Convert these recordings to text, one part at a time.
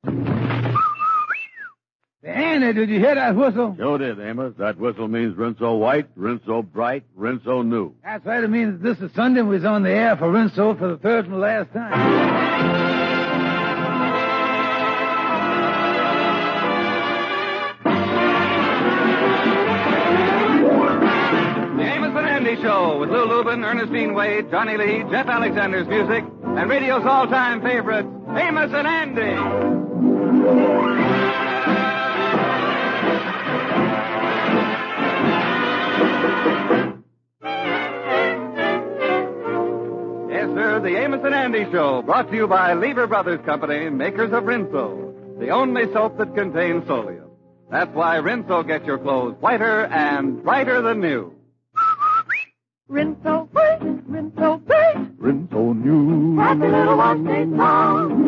Andy, did you hear that whistle? Sure did, Amos. That whistle means Rinso White, Rinso Bright, Rinso New. That's right. It means this is Sunday and we're on the air for Rinso for the third and last time. Show with Lou Lubin, Ernestine Wade, Johnny Lee, Jeff Alexander's music, and radio's all-time favorites, Amos and Andy. Yes, sir, the Amos and Andy Show, brought to you by Lever Brothers Company, makers of Rinso, the only soap that contains solium. That's why Rinso gets your clothes whiter and brighter than new. Rinso white, Rinso bright, Rinso New. happy little ones they sound.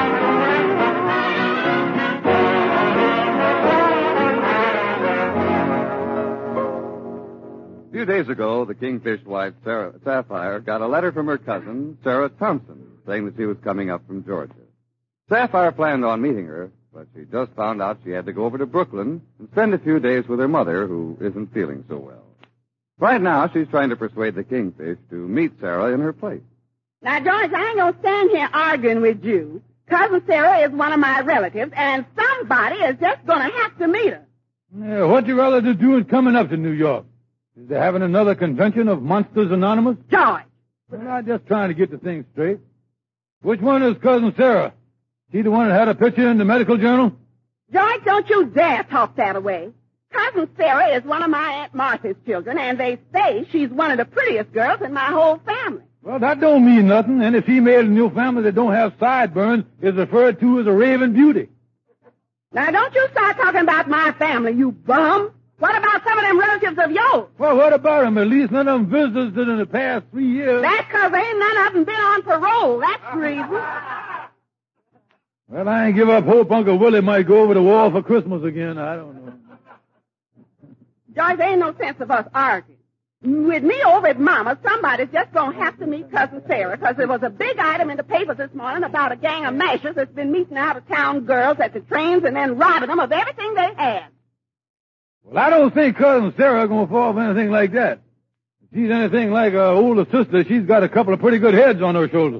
A few days ago, the Kingfish wife, Sarah Sapphire, got a letter from her cousin, Sarah Thompson, saying that she was coming up from Georgia. Sapphire planned on meeting her, but she just found out she had to go over to Brooklyn and spend a few days with her mother, who isn't feeling so well. Right now, she's trying to persuade the Kingfish to meet Sarah in her place. Now, George, I ain't gonna stand here arguing with you. Cousin Sarah is one of my relatives, and somebody is just gonna have to meet her. Yeah, what your relatives doing coming up to New York? Is they having another convention of Monsters Anonymous? George. Well, I'm just trying to get the thing straight. Which one is Cousin Sarah? She the one that had a picture in the medical journal? George, don't you dare talk that way. Cousin Sarah is one of my Aunt Martha's children, and they say she's one of the prettiest girls in my whole family. Well, that don't mean nothing. Any female in your family that don't have sideburns is referred to as a raving beauty. Now, don't you start talking about my family, you bum. What about some of them relatives of yours? Well, what about them? At least none of them visited in the past 3 years. That's 'cause ain't none of them been on parole. That's the reason. Well, I ain't give up hope Uncle Willie might go over the wall for Christmas again. I don't know. George, there ain't no sense of us arguing. With me over at Mama's, somebody's just going to have to meet Cousin Sarah, because there was a big item in the paper this morning about a gang of mashers that's been meeting out-of-town girls at the trains and then robbing them of everything they had. Well, I don't think Cousin Sarah's going to fall for anything like that. If she's anything like her older sister, she's got a couple of pretty good heads on her shoulders.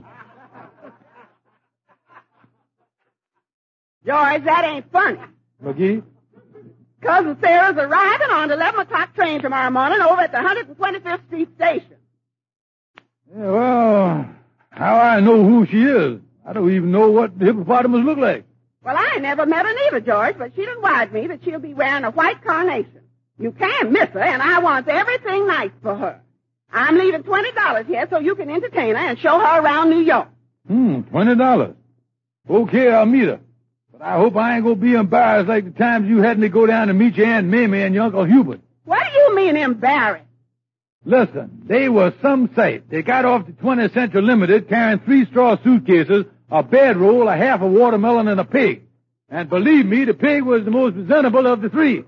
George, that ain't funny. McGee? Cousin Sarah's arriving on the 11 o'clock train tomorrow morning over at the 125th Street Station. Yeah, well, how I know who she is? I don't even know what the hippopotamus look like. Well, I never met her neither, George, but she done wired me that she'll be wearing a white carnation. You can't miss her, and I want everything nice for her. I'm leaving $20 here so you can entertain her and show her around New York. $20. Okay, I'll meet her. But I hope I ain't gonna be embarrassed like the times you had me go down to meet your Aunt Mamie and your Uncle Hubert. What do you mean embarrassed? Listen, they were some sight. They got off the 20th Century Limited carrying 3 straw suitcases, a bedroll, a half a watermelon, and a pig. And believe me, the pig was the most presentable of the 3.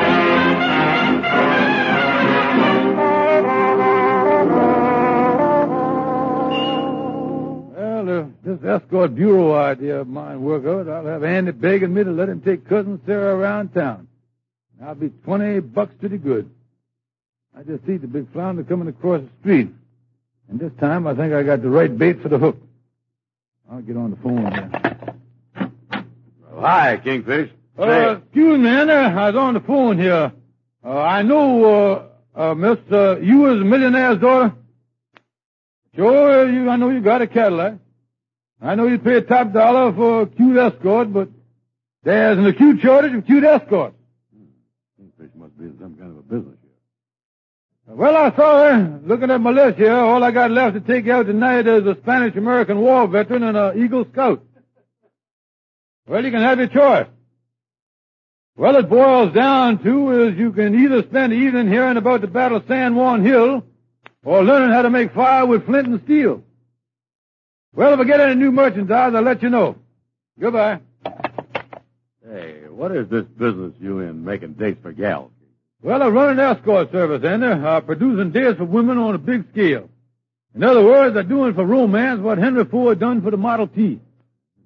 Well, if this escort bureau idea of mine work out, I'll have Andy begging me to let him take Cousin Sarah around town. I'll be $20 to the good. I just see the big flounder coming across the street. And this time I think I got the right bait for the hook. I'll get on the phone here. Well, hi, Kingfish. Excuse me, Andy. I was on the phone here. I know, Miss, you was a millionaire's daughter? Sure, I know you got a Cadillac. I know you pay top dollar for a cute escort, but there's an acute shortage of cute escorts. Kingfish must be in some kind of a business here. Well, I saw her. Looking at my list here, all I got left to take out tonight is a Spanish-American war veteran and an Eagle Scout. Well, you can have your choice. Well, it boils down to is you can either spend the evening hearing about the Battle of San Juan Hill or learning how to make fire with flint and steel. Well, if I get any new merchandise, I'll let you know. Goodbye. Hey, what is this business you in making dates for gals? Well, I run an escort service, Andy, producing dates for women on a big scale. In other words, I'm doing for romance what Henry Ford done for the Model T.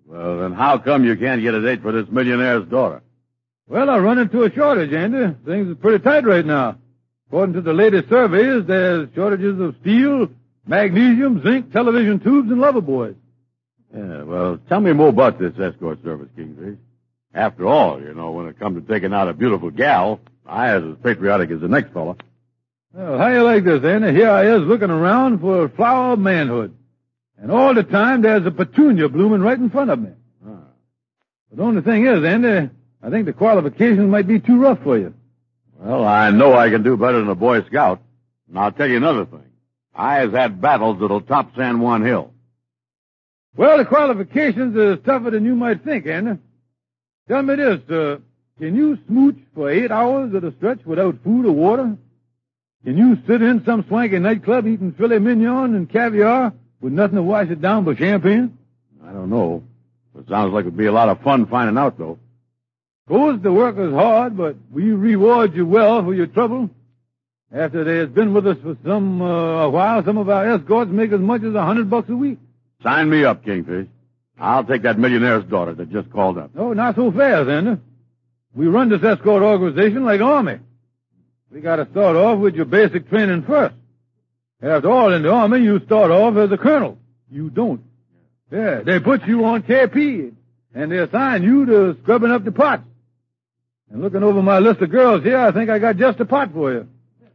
Well, then how come you can't get a date for this millionaire's daughter? Well, I run into a shortage, Andy. Things are pretty tight right now. According to the latest surveys, there's shortages of steel, magnesium, zinc, television tubes, and lover boys. Yeah, well, tell me more about this escort service, Kingfish. After all, when it comes to taking out a beautiful gal, I is as patriotic as the next fella. Well, how you like this, Andy? Here I is looking around for a flower of manhood. And all the time there's a petunia blooming right in front of me. Ah. But the only thing is, Andy, I think the qualifications might be too rough for you. Well, I know I can do better than a Boy Scout. And I'll tell you another thing. I has had battles that'll top San Juan Hill. Well, the qualifications are tougher than you might think, Andy. Tell me this, can you smooch for 8 hours at a stretch without food or water? Can you sit in some swanky nightclub eating filet mignon and caviar with nothing to wash it down but champagne? I don't know. It sounds like it'd be a lot of fun finding out, though. Of course, the work is hard, but we reward you well for your trouble. After they has been with us for a while, some of our escorts make as much as $100 a week. Sign me up, Kingfish. I'll take that millionaire's daughter that just called up. No, not so fast, Andy. We run this escort organization like Army. We got to start off with your basic training first. After all, in the Army, you start off as a colonel. You don't. Yeah, they put you on KP, and they assign you to scrubbing up the pots. And looking over my list of girls here, I think I got just a pot for you.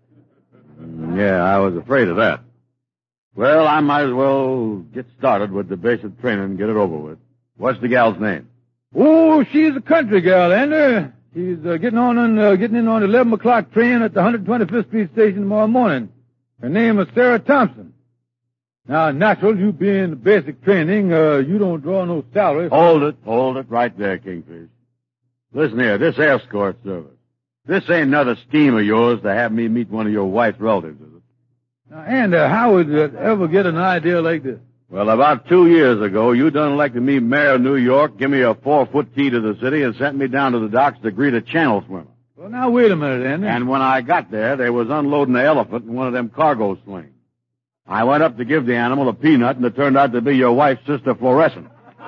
Yeah, I was afraid of that. Well, I might as well get started with the basic training and get it over with. What's the gal's name? Oh, she's a country gal, Andy. She's getting in on the 11 o'clock train at the 125th Street station tomorrow morning. Her name is Sarah Thompson. Now, natural, you being the basic training, you don't draw no salary. Hold it right there, Kingfish. Listen here, this escort service. This ain't another scheme of yours to have me meet one of your wife's relatives, is it? Now, Andy, how would you ever get an idea like this? Well, about 2 years ago, you done elected me mayor of New York, give me a 4-foot key to the city, and sent me down to the docks to greet a channel swimmer. Well, now, wait a minute, Andy. And when I got there, they was unloading an elephant in one of them cargo slings. I went up to give the animal a peanut, and it turned out to be your wife's sister, Fluorescent.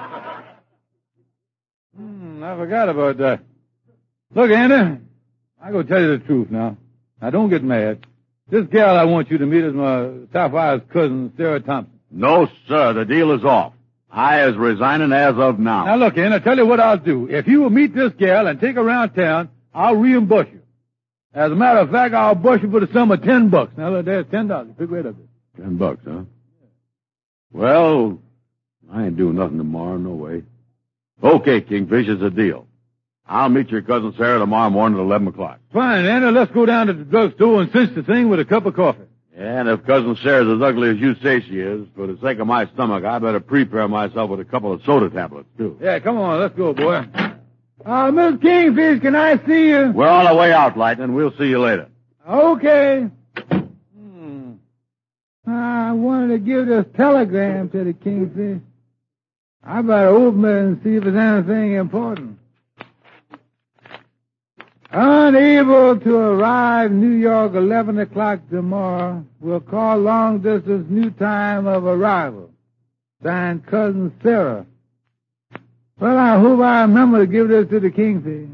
I forgot about that. Look, Andy, I go tell you the truth now. Now, don't get mad. This gal I want you to meet is my Sapphire's cousin, Sarah Thompson. No, sir, the deal is off. I is resigning as of now. Now, look, Andy, I tell you what I'll do. If you will meet this gal and take her around town, I'll reimburse you. As a matter of fact, I'll bust you for the sum of $10. Now, there's $10. Pick right up there. $10, huh? Well, I ain't doing nothing tomorrow, no way. Okay, Kingfish, it's a deal. I'll meet your cousin Sarah tomorrow morning at 11 o'clock. Fine, Andy. Let's go down to the drugstore and cinch the thing with a cup of coffee. And if Cousin Sarah's as ugly as you say she is, for the sake of my stomach, I better prepare myself with a couple of soda tablets, too. Yeah, come on. Let's go, boy. Miss Kingfish, can I see you? We're on our way out, Lightning. We'll see you later. Okay. I wanted to give this telegram to the Kingfish. I better open it and see if there's anything important. Unable to arrive New York 11 o'clock tomorrow. Will call long distance new time of arrival. Signed Cousin Sarah. Well, I hope I remember to give this to the Kingfish.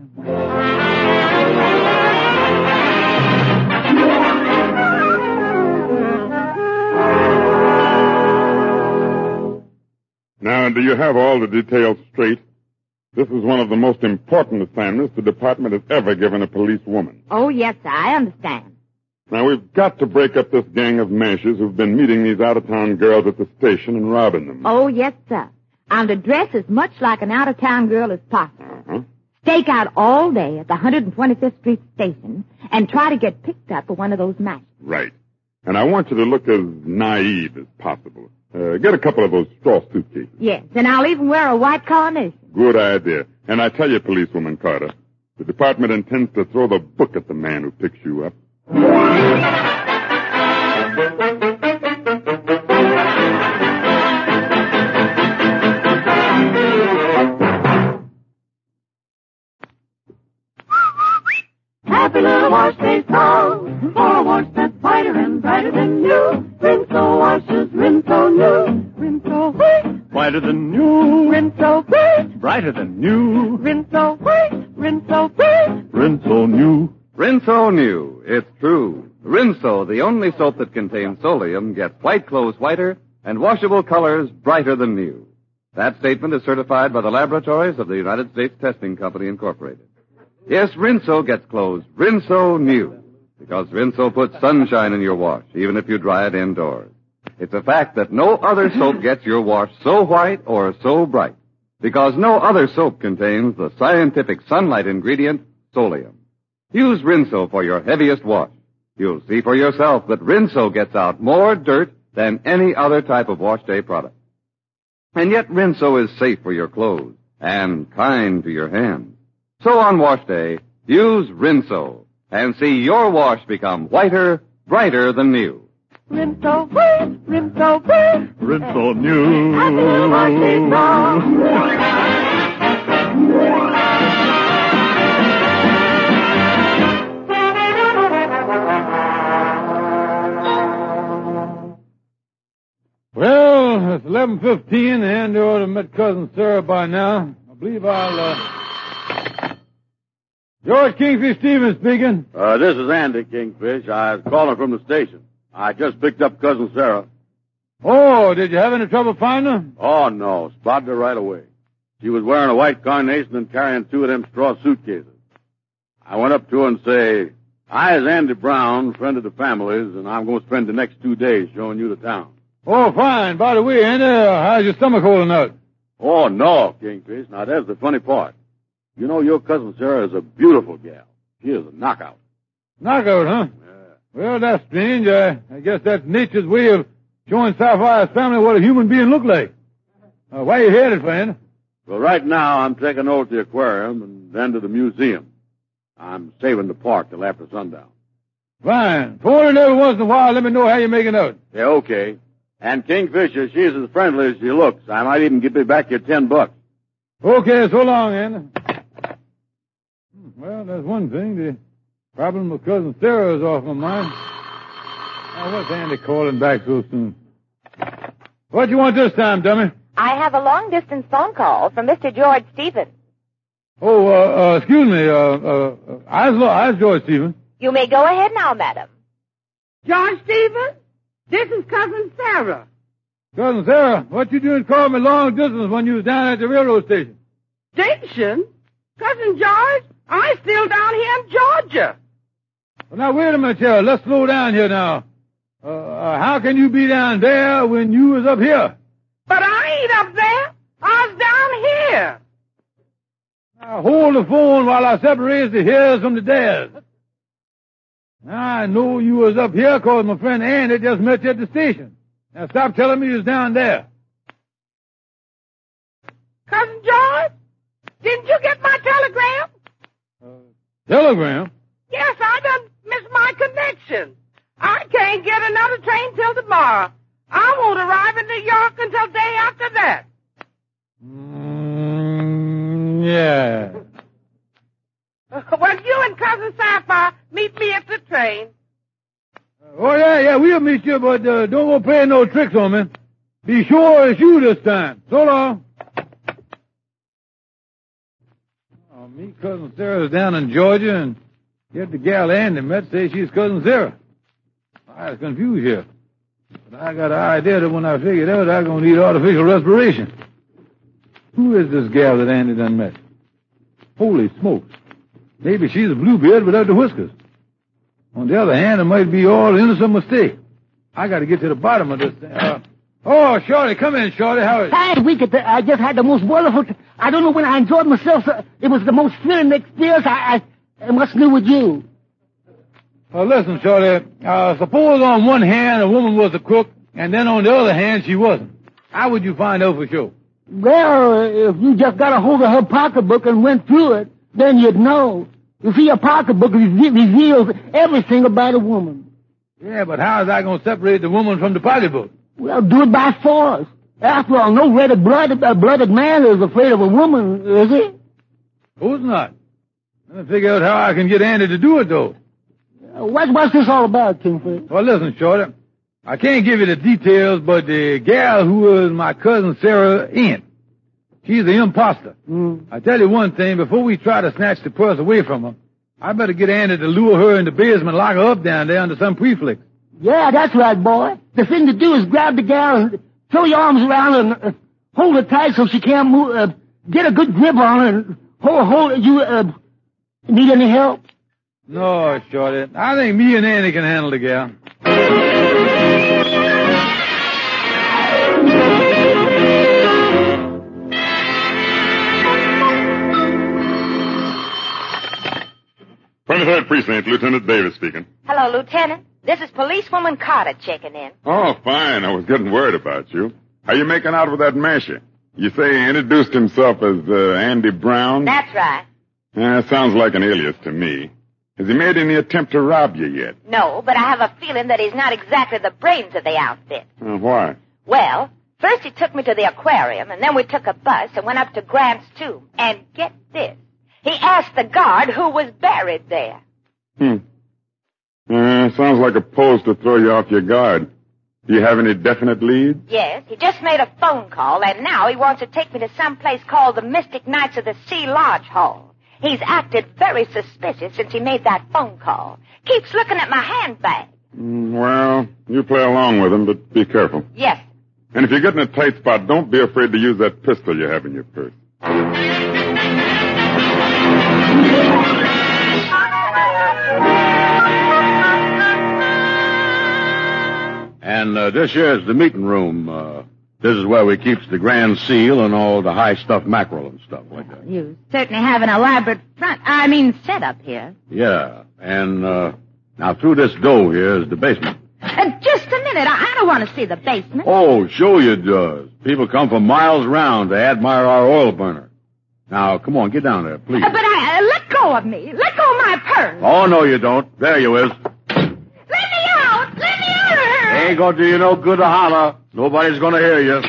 Now, do you have all the details straight? This is one of the most important assignments the department has ever given a police woman. Oh, yes, sir, I understand. Now, we've got to break up this gang of mashers who've been meeting these out-of-town girls at the station and robbing them. Oh, yes, sir. I'm to dress as much like an out-of-town girl as possible. Uh-huh. Stake out all day at the 125th Street station and try to get picked up for one of those mashers. Right. And I want you to look as naive as possible. Get a couple of those straw suitcases. Yes, and I'll even wear a white carnation. Good idea. And I tell you, policewoman Carter, the department intends to throw the book at the man who picks you up. Happy little wash day song, for a wash that's whiter and brighter than new. Rinso washes, Rinso new, Rinso white. whiter than new. Rinso White, Brighter than new. Rinso White, Rinso White. Rinso new. Rinso New. It's true. Rinso, the only soap that contains solium, gets white clothes whiter and washable colors brighter than new. That statement is certified by the laboratories of the United States Testing Company, Incorporated. Yes, Rinso gets clothes Rinso New, because Rinso puts sunshine in your wash, even if you dry it indoors. It's a fact that no other soap gets your wash so white or so bright, because no other soap contains the scientific sunlight ingredient, solium. Use Rinso for your heaviest wash. You'll see for yourself that Rinso gets out more dirt than any other type of wash day product. And yet Rinso is safe for your clothes and kind to your hands. So on wash day, use Rinso and see your wash become whiter, brighter than new. Rinso White, Rinso White. Rinso new. Happy little wash day Well, it's 11:15, and you ought to have met Cousin Sarah by now. I believe George Kingfish Stevens speaking. This is Andy Kingfish. I was calling from the station. I just picked up Cousin Sarah. Oh, did you have any trouble finding her? Oh, no. Spotted her right away. She was wearing a white carnation and carrying 2 of them straw suitcases. I went up to her and say, I is Andy Brown, friend of the family's, and I'm going to spend the next 2 days showing you the town. Oh, fine. By the way, Andy, how's your stomach holding out? Oh, no, Kingfish. Now, that's the funny part. You know, your Cousin Sarah is a beautiful gal. She is a knockout. Knockout, huh? Yeah. Well, that's strange. I guess that's nature's way of showing Sapphire's family what a human being look like. Why are you headed, friend? Well, right now, I'm taking over to the aquarium and then to the museum. I'm saving the park till after sundown. Fine. Phone in every once in a while. Let me know how you're making out. Yeah, okay. And Kingfisher, she's as friendly as she looks. I might even give you back your $10. Okay, so long, Andy. Well, that's one thing. The problem with Cousin Sarah is off my mind. Now, what's Andy calling back so soon? What you want this time, dummy? I have a long-distance phone call from Mr. George Stevens. Oh, excuse me. I George Stevens. You may go ahead now, madam. George Stevens, this is Cousin Sarah. Cousin Sarah, what you doing calling me long distance when you was down at the railroad station? Station? Cousin George, I'm still down here in Georgia. Well, now, wait a minute here. Let's slow down here now. How can you be down there when you was up here? But I ain't up there. I was down here. Now, hold the phone while I separate the heres from the dares. Now, I know you was up here because my friend Andy just met you at the station. Now, stop telling me you was down there. Cousin George, didn't you get my telegram? Telegram? Yes, I done missed my connection. I can't get another train till tomorrow. I won't arrive in New York until day after that. Yeah. Well, you and Cousin Sapphire meet me at the train. Oh, yeah, we'll meet you, but don't go playing no tricks on me. Be sure it's you this time. So long. Oh, me, Cousin Sarah's down in Georgia, and yet the gal Andy met say she's Cousin Sarah. I was confused here. But I got an idea that when I figured out I'm going to need artificial respiration. Who is this gal that Andy done met? Holy smokes. Maybe she's a bluebeard without the whiskers. On the other hand, it might be all innocent mistake. I got to get to the bottom of this thing. Oh, Shorty, come in, Shorty. How is it? Fine, Wicked. I just had the most wonderful... I don't know when I enjoyed myself, sir. It was the most thrilling experience. What's new with you? Listen, Shorty. Suppose on one hand a woman was a cook, and then on the other hand she wasn't. How would you find out for sure? Well, if you just got a hold of her pocketbook and went through it, then you'd know. You see, a pocketbook reveals everything about a woman. Yeah, but how is I going to separate the woman from the pocketbook? Well, do it by force. After all, no red-blooded man is afraid of a woman, is he? Who's not? Let me figure out how I can get Andy to do it, though. What's this all about, Kingfish? Well, listen, Shorty. I can't give you the details, but the gal who was my cousin Sarah's aunt, she's the imposter. I tell you one thing, before we try to snatch the purse away from her, I better get Andy to lure her in the basement and lock her up down there under some prefix. Yeah, that's right, boy. The thing to do is grab the gal and throw your arms around her and hold her tight so she can't move. Get a good grip on her and hold. You need any help? No, Shorty. I think me and Andy can handle the gal. Third Precinct, Lieutenant Davis speaking. Hello, Lieutenant. This is Policewoman Carter checking in. Oh, fine. I was getting worried about you. How you making out with that masher? You say he introduced himself as Andy Brown? That's right. Sounds like an alias to me. Has he made any attempt to rob you yet? No, but I have a feeling that he's not exactly the brains of the outfit. Why? Well, first he took me to the aquarium, and then we took a bus and went up to Grant's tomb. And get this. He asked the guard who was buried there. Sounds like a pose to throw you off your guard. Do you have any definite leads? Yes, he just made a phone call, and now he wants to take me to some place called the Mystic Knights of the Sea Lodge Hall. He's acted very suspicious since he made that phone call. Keeps looking at my handbag. Well, you play along with him, but be careful. Yes. And if you get in a tight spot, don't be afraid to use that pistol you have in your purse. And this here's the meeting room. This is where we keeps the Grand Seal and all the high-stuffed mackerel and stuff like that. You certainly have an elaborate setup here. Yeah, and now through this door here is the basement. Just a minute. I don't want to see the basement. Oh, sure you does. People come from miles round to admire our oil burner. Now, come on, get down there, please. But let go of me. Let go of my purse. Oh, no, you don't. There you is. Let me out. Let me out of here. Ain't gonna do you no good to holler. Nobody's gonna hear you.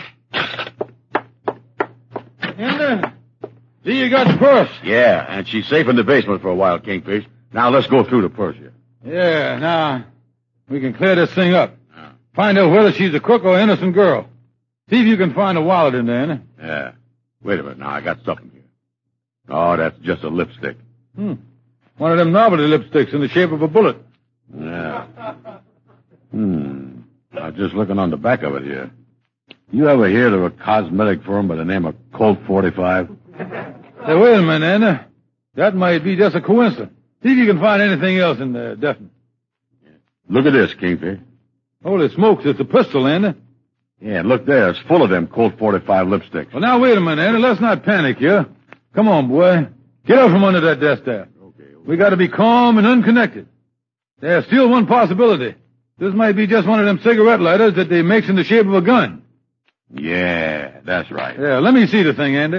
And, see, you got the purse. Yeah, and she's safe in the basement for a while, Kingfish. Now, let's go through the purse here. Yeah, now, we can clear this thing up. Find out whether she's a crook or an innocent girl. See if you can find a wallet in there, Yeah. Wait a minute now, I got something here. Oh, that's just a lipstick. One of them novelty lipsticks in the shape of a bullet. Yeah. I'm just looking on the back of it here. You ever hear of a cosmetic firm by the name of Colt 45? Hey, wait a minute, Andy. That might be just a coincidence. See if you can find anything else in there, definitely. Look at this, Kingfish. Holy smokes, it's a pistol, Andy. Yeah, look there. It's full of them Colt 45 lipsticks. Well, now, wait a minute, Andy. Let's not panic here. Come on, boy. Get out from under that desk there. Okay. We got to be calm and unconnected. There's still one possibility. This might be just one of them cigarette lighters that they makes in the shape of a gun. Yeah, that's right. Yeah, let me see the thing, Andy.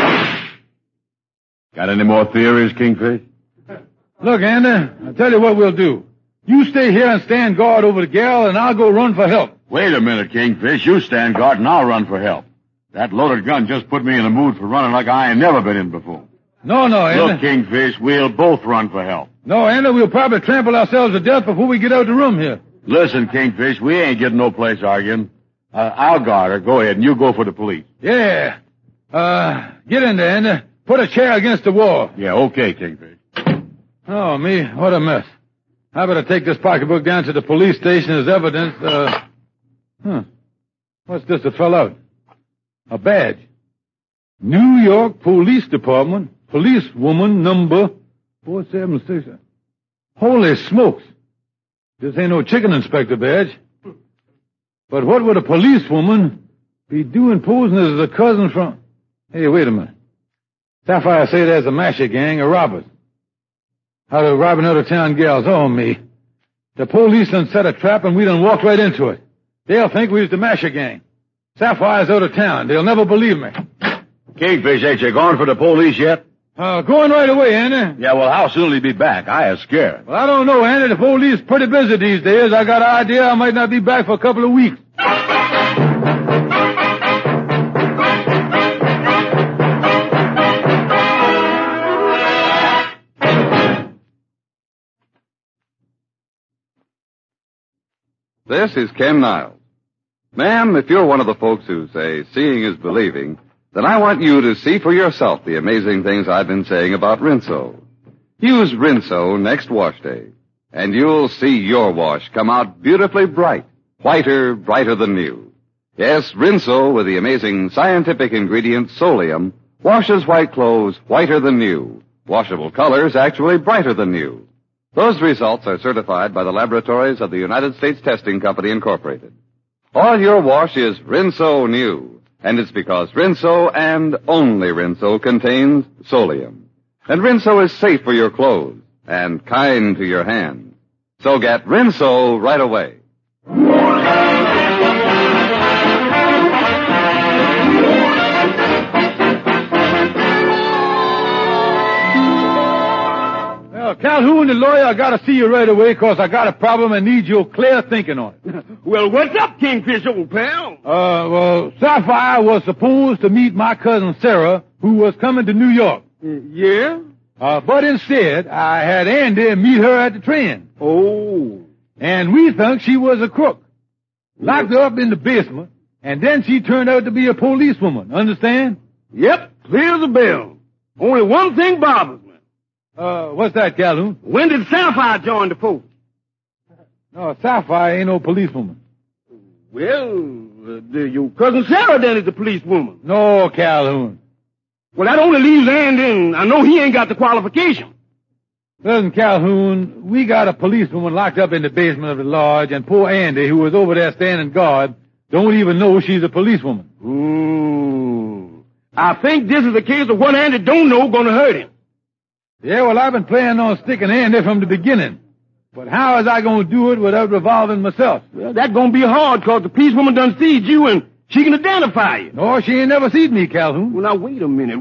Got any more theories, Kingfish? Look, Andy, I'll tell you what we'll do. You stay here and stand guard over the gal, and I'll go run for help. Wait a minute, Kingfish. You stand guard and I'll run for help. That loaded gun just put me in a mood for running like I ain't never been in before. No, Andy. Look, Kingfish, we'll both run for help. No, Andy, we'll probably trample ourselves to death before we get out the room here. Listen, Kingfish, we ain't getting no place arguing. I'll guard her. Go ahead, and you go for the police. Yeah. Get in there, Andy. Put a chair against the wall. Yeah, okay, Kingfish. Oh, me, what a mess. I better take this pocketbook down to the police station as evidence. What's this that fell out? A badge. New York Police Department, policewoman number 476. Holy smokes. This ain't no chicken inspector badge. But what would a policewoman be doing posing as a cousin from... Hey, wait a minute. Sapphire say there's a masher gang of robbers. How to robbing out-of-town gals. Oh, me. The police done set a trap and we done walked right into it. They'll think we was the masher gang. Sapphire's out of town. They'll never believe me. Kingfish, ain't you going for the police yet? Going right away, Andy. Yeah, well, how soon will he be back? I is scared. Well, I don't know, Andy. The police pretty busy these days. I got an idea I might not be back for a couple of weeks. This is Ken Niles. Ma'am, if you're one of the folks who say seeing is believing, then I want you to see for yourself the amazing things I've been saying about Rinso. Use Rinso next wash day, and you'll see your wash come out beautifully bright, whiter, brighter than new. Yes, Rinso with the amazing scientific ingredient Solium washes white clothes whiter than new. Washable colors actually brighter than new. Those results are certified by the laboratories of the United States Testing Company, Incorporated. All your wash is Rinso new, and it's because Rinso and only Rinso contains Solium. And Rinso is safe for your clothes and kind to your hands. So get Rinso right away. Well, Calhoun, the lawyer, I gotta see you right away because I got a problem and need your clear thinking on it. Well, what's up, Kingfish, old pal? Well, Sapphire was supposed to meet my cousin Sarah, who was coming to New York. Yeah? But instead, I had Andy meet her at the train. Oh. And we think she was a crook. Locked her up in the basement, and then she turned out to be a policewoman. Understand? Yep, clear as a bell. Only one thing bothers me. What's that, Calhoun? When did Sapphire join the force? No, Sapphire ain't no policewoman. Well, your cousin Sarah then is a policewoman. No, Calhoun. Well, that only leaves Andy, and I know he ain't got the qualification. Listen, Calhoun, we got a policewoman locked up in the basement of the lodge, and poor Andy, who was over there standing guard, don't even know she's a policewoman. I think this is a case of what Andy don't know gonna hurt him. Yeah, well, I've been planning on sticking Andy from the beginning. But how is I going to do it without revolving myself? Well, that's going to be hard, because the policewoman done seed you, and she can identify you. No, she ain't never seen me, Calhoun. Well, now, wait a minute.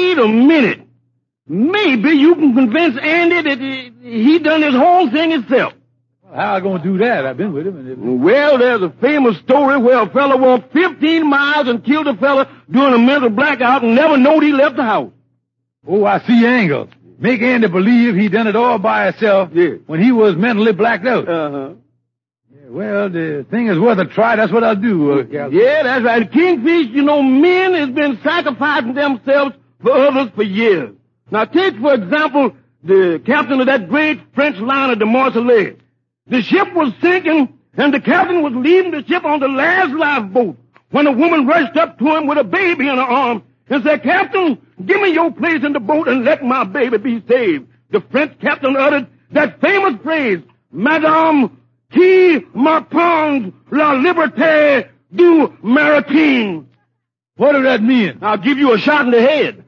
Maybe you can convince Andy that he done this whole thing himself. Well, how I going to do that? I've been with him. Well, there's a famous story where a fella walked 15 miles and killed a fella during a mental blackout and never knowed he left the house. Oh, I see angles. Make Andy believe he done it all by himself when he was mentally blacked out. Uh-huh. Yeah, well, the thing is worth a try. That's what I'll do, Calhoun. Yeah, that's right. Kingfish, men has been sacrificing themselves for others for years. Now, take, for example, the captain of that great French liner, the Marseillais. The ship was sinking, and the captain was leaving the ship on the last lifeboat when a woman rushed up to him with a baby in her arms and said, "Captain, give me your place in the boat and let my baby be saved." The French captain uttered that famous phrase, "Madame, qui m'apprend la liberté du maritime." What does that mean? I'll give you a shot in the head.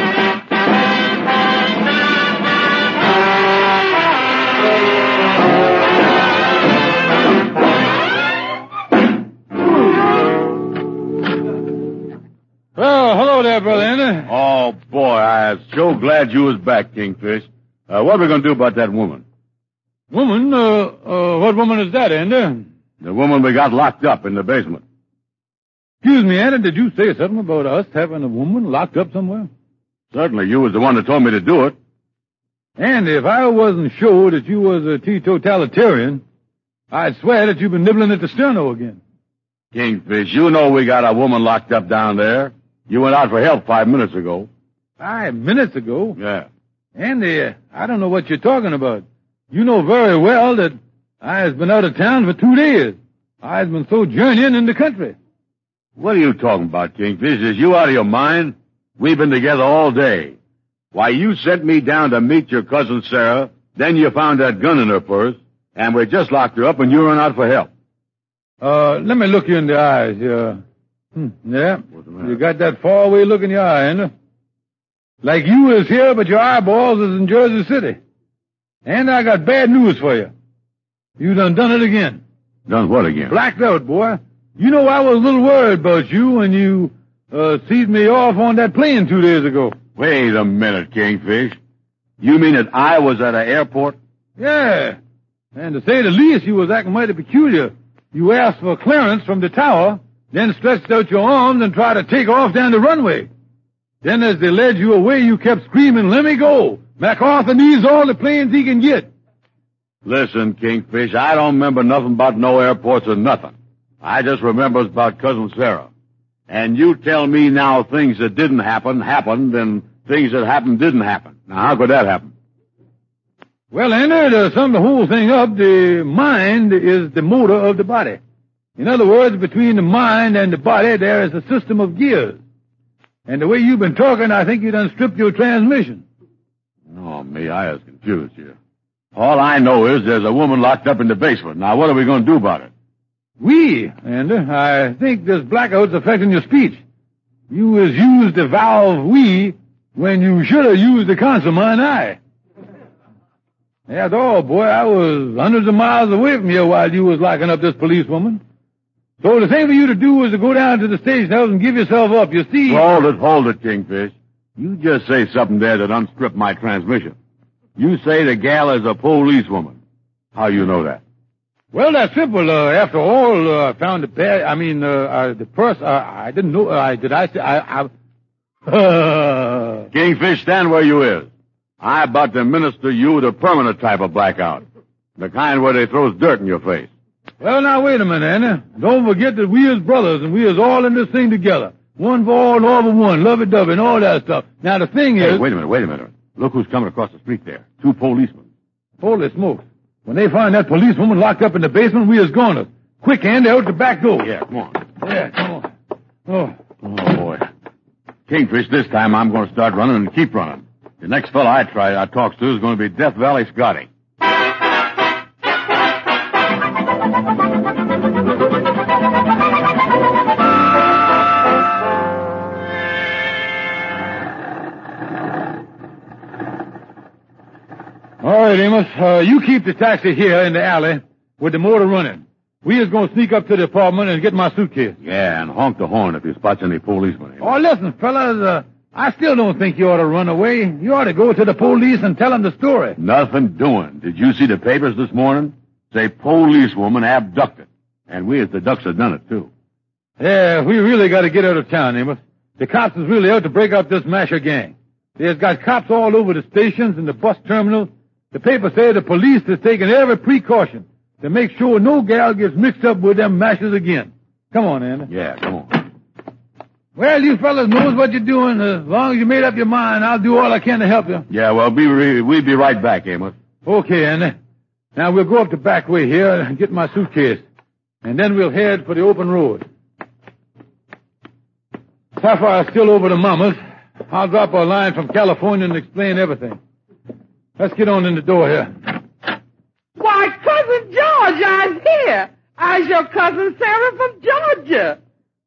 Well, hello there, Brother Andy. Oh, boy, I'm so glad you was back, Kingfish. What are we going to do about that woman? Woman? What woman is that, Andy? The woman we got locked up in the basement. Excuse me, Andy, did you say something about us having a woman locked up somewhere? Certainly, you was the one that told me to do it. Andy, if I wasn't sure that you was a teetotalitarian, I'd swear that you've been nibbling at the sterno again. Kingfish, you know we got a woman locked up down there. You went out for help 5 minutes ago. 5 minutes ago? Yeah. Andy, I don't know what you're talking about. You know very well that I has been out of town for 2 days. I has been so journeying in the country. What are you talking about, Kingfish? Is you out of your mind? We've been together all day. Why, you sent me down to meet your cousin Sarah, then you found that gun in her purse, and we just locked her up and you ran out for help. Let me look you in the eyes. Yeah. You got that faraway look in your eye, ain't it? Like you is here, but your eyeballs is in Jersey City. And I got bad news for you. You done it again. Done what again? Blacked out, boy. You know I was a little worried about you when you, seized me off on that plane 2 days ago. Wait a minute, Kingfish. You mean that I was at an airport? Yeah. And to say the least, you was acting mighty peculiar. You asked for clearance from the tower, then stretched out your arms and tried to take off down the runway. Then as they led you away, you kept screaming, "Let me go! MacArthur needs all the planes he can get." Listen, Kingfish, I don't remember nothing about no airports or nothing. I just remember it's about Cousin Sarah. And you tell me now things that didn't happen happened, and things that happened didn't happen. Now, how could that happen? Well, Andy, to sum the whole thing up, the mind is the motor of the body. In other words, between the mind and the body, there is a system of gears. And the way you've been talking, I think you done stripped your transmission. Oh, me, I was confused here. All I know is there's a woman locked up in the basement. Now, what are we going to do about it? We, Andy, I think this blackout's affecting your speech. You has used the vowel we when you should have used the consonant I. After all, boy, I was hundreds of miles away from you while you was locking up this policewoman. So the thing for you to do is to go down to the station house and give yourself up. You see... Hold it, Kingfish. You just say something there that unstripped my transmission. You say the gal is a policewoman. How you know that? Well, that's simple. After all, I found the bag. I mean, the purse. I didn't know. Kingfish, stand where you is. I about to minister you with a permanent type of blackout. The kind where they throws dirt in your face. Well, now, wait a minute, Anna. Don't forget that we is brothers, and we is all in this thing together. One for all and all for one, lovey-dovey, and all that stuff. Now, the thing is... Hey, wait a minute. Look who's coming across the street there. 2 policemen. Holy smokes. When they find that policewoman locked up in the basement, we is goners. Quick, Andy, out the back door. Yeah, come on. Yeah, come on. Oh, boy. Kingfish, this time I'm going to start running and keep running. The next fella I talks to is going to be Death Valley Scotty. All right, Amos. You keep the taxi here in the alley with the motor running. We is going to sneak up to the apartment and get my suitcase. Yeah, and honk the horn if you spot any policemen. Amos. Oh, listen, fellas, I still don't think you ought to run away. You ought to go to the police and tell them the story. Nothing doing. Did you see the papers this morning? Say policewoman abducted. And we as the Ducks have done it, too. Yeah, we really got to get out of town, Amos. The cops is really out to break up this Masher gang. They've got cops all over the stations and the bus terminals. The paper says the police is taking every precaution to make sure no gal gets mixed up with them Mashers again. Come on, Andy. Yeah, come on. Well, you fellas knows what you're doing. As long as you made up your mind, I'll do all I can to help you. Yeah, well, we'll be right back, Amos. Okay, Andy. Now, we'll go up the back way here and get my suitcase. And then we'll head for the open road. Sapphire's still over to Mama's. I'll drop her a line from California and explain everything. Let's get on in the door here. Why, Cousin George, I'm here. I's your Cousin Sarah from Georgia.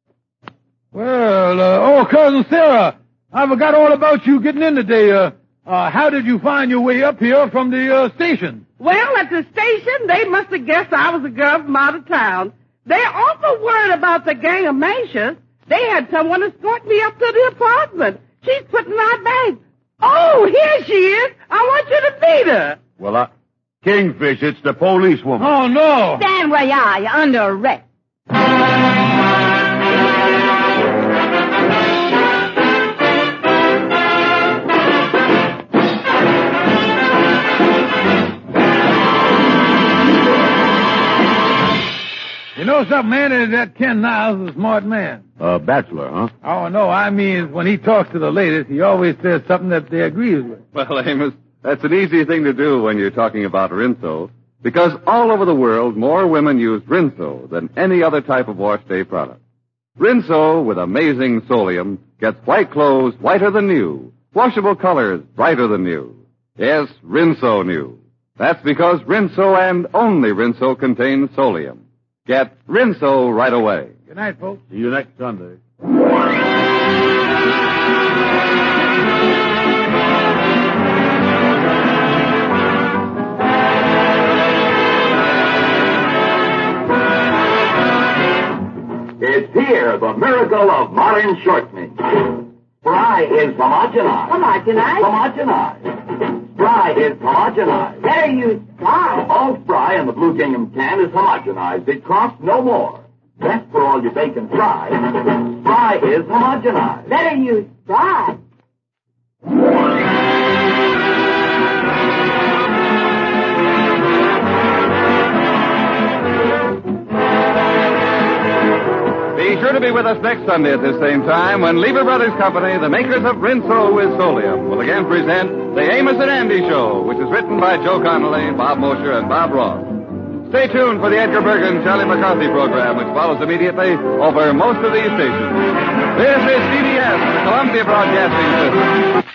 Well, Cousin Sarah, I forgot all about you getting in today. How did you find your way up here from the station? Well, at the station, they must have guessed I was a girl from out of town. They're awful worried about the gang of Mashers. They had someone escort me up to the apartment. She's putting my bag. Oh, here she is. I want you to meet her. Well, Kingfish, it's the policewoman. Oh, no. Stand where you are. You're under arrest. You know something, man? That Ken Niles is a smart man. Bachelor, huh? Oh, no, I mean, when he talks to the ladies, he always says something that they agrees with. Well, Amos, that's an easy thing to do when you're talking about Rinso, because all over the world, more women use Rinso than any other type of wash day product. Rinso, with amazing solium, gets white clothes whiter than new, washable colors brighter than new. Yes, Rinso new. That's because Rinso and only Rinso contains solium. Get Rinso right away. Good night, folks. See you next Sunday. It's here, the miracle of modern shortening. Spry is homogenized. Homogenized? Spry is homogenized. Better use Spry. All Spry in the Blue Gingham can is homogenized. It costs no more. Best for all your bacon fry. Spry is homogenized. Better use Spry. be with us next Sunday at this same time when Lever Brothers Company, the makers of Rinso with Solium, will again present The Amos and Andy Show, which is written by Joe Connolly, Bob Mosher, and Bob Ross. Stay tuned for the Edgar Bergen Charlie McCarthy program, which follows immediately over most of these stations. This is CBS, the Columbia Broadcasting System.